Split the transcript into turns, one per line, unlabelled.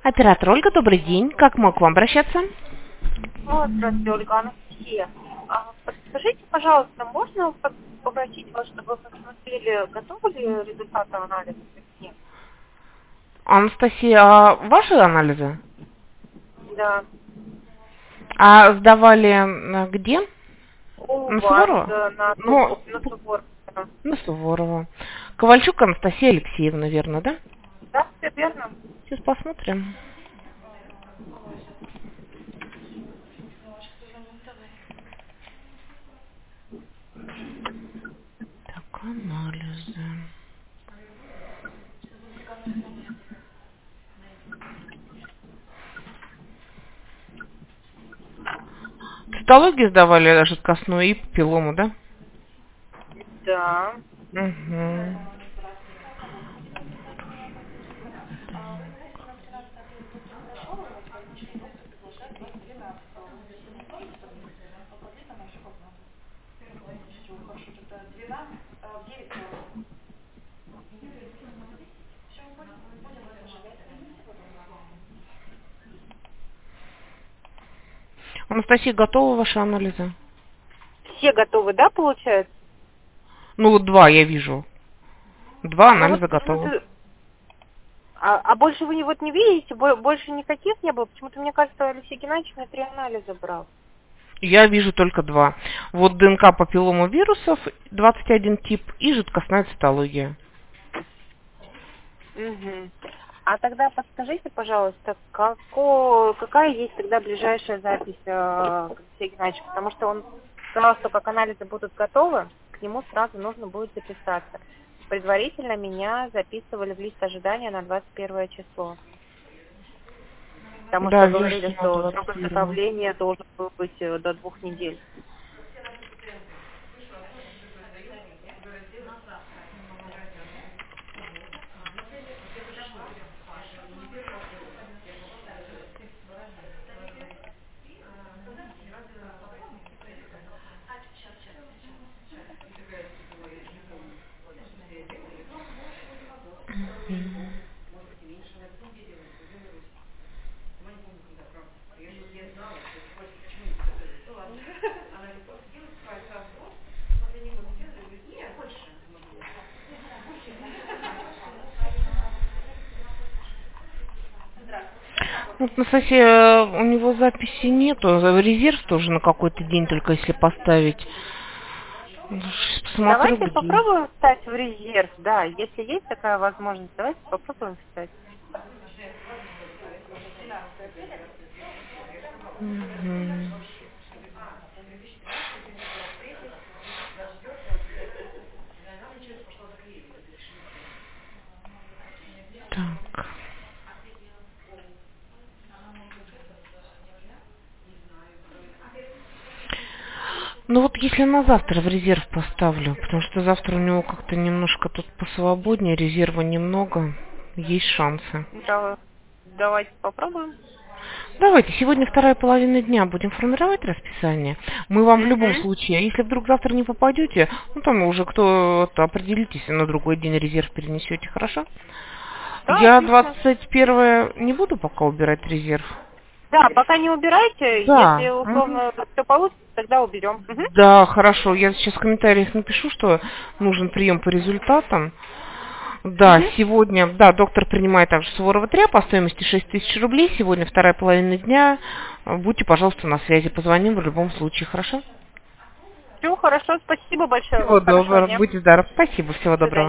Оператор Ольга, добрый день. Как могу к вам обращаться?
Здравствуйте, Ольга, Анастасия. Подскажите, пожалуйста, можно попросить вас, чтобы вы посмотрели, готовы ли результаты анализа? Нет.
Анастасия, а ваши анализы?
Да.
А сдавали где?
У
На
вас
Суворова?
на
Ну,
Суворова.
на Суворова. Ковальчук Анастасия Алексеевна, верно, да?
Да, все верно.
Сейчас посмотрим. Так, анализы. Цитологию сдавали жидкостную и папиллому, да?
Да.
Угу. Анастасия, готовы ваши анализы?
Все готовы, да, получается?
Ну вот два я вижу. Два
Ну вот
анализа готовы.
почему-то... А больше вы не видите? Больше никаких не было? Почему-то мне кажется, Алексей Геннадьевич на 3 анализа брал.
Я вижу только два. Вот ДНК папиллома вирусов, 21 тип, и жидкостная цитология.
Угу. А тогда подскажите, пожалуйста, какая есть тогда ближайшая запись к Алексею Геннадьевичу? Потому что он сказал, что как анализы будут готовы, к нему сразу нужно будет записаться. Предварительно меня записывали в лист ожидания на 21 число. Потому
Да,
что
вижу,
говорили,
на
что срок
21.
изготовления должен был быть до 2 недель.
Вот, Анастасия, у него записи нету, резерв тоже на какой-то день, только если поставить. Сейчас посмотрю,
Давайте
где.
попробуем встать в резерв, да, если есть такая возможность, давайте попробуем встать.
Мгм. Так. Ну вот если на завтра в резерв поставлю, потому что завтра у него как-то немножко тут посвободнее, резерва немного, есть шансы.
Давайте попробуем.
Давайте, сегодня вторая половина дня будем формировать расписание. Мы вам в любом
Угу.
случае, а если вдруг завтра не попадете, ну там уже кто-то определитесь, на другой день резерв перенесете, хорошо?
Да,
Я
отлично.
21 не буду пока убирать резерв.
Да, пока не убирайте, если
Да. Мгм.
условно все получится, тогда уберем. Угу.
Да, хорошо. Я сейчас в комментариях напишу, что нужен прием по результатам. Да,
Угу.
сегодня, да, доктор принимает также Суворова-3 по стоимости 6000 рублей. Сегодня вторая половина дня. Будьте, пожалуйста, на связи. Позвоним в любом случае, хорошо?
Все хорошо, спасибо большое
Всего
вам, хорошего
доброго.
дня.
Будьте здоровы. Спасибо, всего
До свидания.
доброго.